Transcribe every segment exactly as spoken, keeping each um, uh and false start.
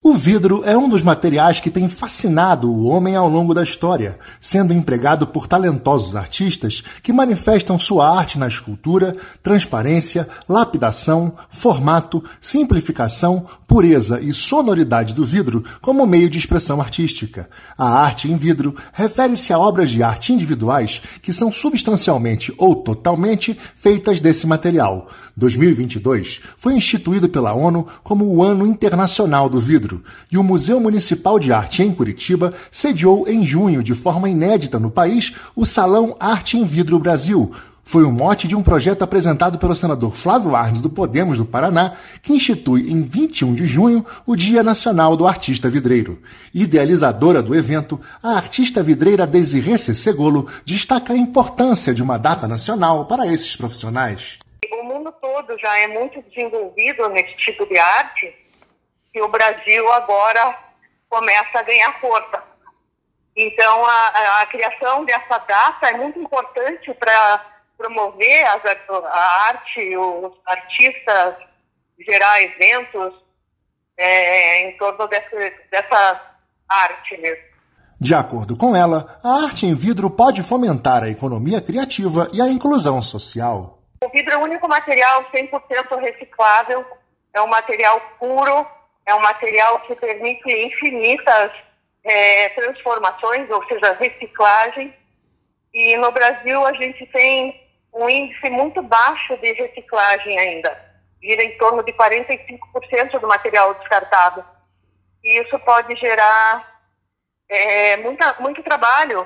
O vidro é um dos materiais que tem fascinado o homem ao longo da história, sendo empregado por talentosos artistas que manifestam sua arte na escultura, transparência, lapidação, formato, simplificação, pureza e sonoridade do vidro como meio de expressão artística. A arte em vidro refere-se a obras de arte individuais que são substancialmente ou totalmente feitas desse material. dois mil e vinte e dois foi instituído pela ONU como o Ano Internacional do Vidro, e o Museu Municipal de Arte em Curitiba sediou em junho, de forma inédita no país, o Salão Arte em Vidro Brasil. Foi o mote de um projeto apresentado pelo senador Flávio Arnes do Podemos do Paraná, que institui em vinte e um de junho o Dia Nacional do Artista Vidreiro. Idealizadora do evento, a artista vidreira Desirê Cecegolo destaca a importância de uma data nacional para esses profissionais. O mundo todo já é muito desenvolvido nesse tipo de arte, e o Brasil agora começa a ganhar força. Então, a, a, a criação dessa data é muito importante para promover as, a arte, os artistas, gerar eventos é, em torno dessa, dessa arte mesmo. De acordo com ela, a arte em vidro pode fomentar a economia criativa e a inclusão social. O vidro é o único material cem por cento reciclável, é um material puro, é um material que permite infinitas é, transformações, ou seja, reciclagem. E no Brasil a gente tem um índice muito baixo de reciclagem ainda, gira em torno de quarenta e cinco por cento do material descartado. E isso pode gerar é, muita, muito trabalho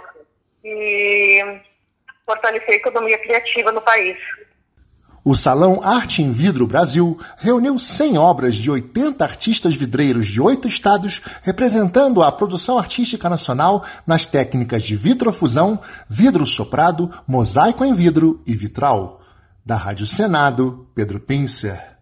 e fortalecer a economia criativa no país. O Salão Arte em Vidro Brasil reuniu cem obras de oitenta artistas vidreiros de oito estados, representando a produção artística nacional nas técnicas de vitrofusão, vidro soprado, mosaico em vidro e vitral. Da Rádio Senado, Pedro Pincer.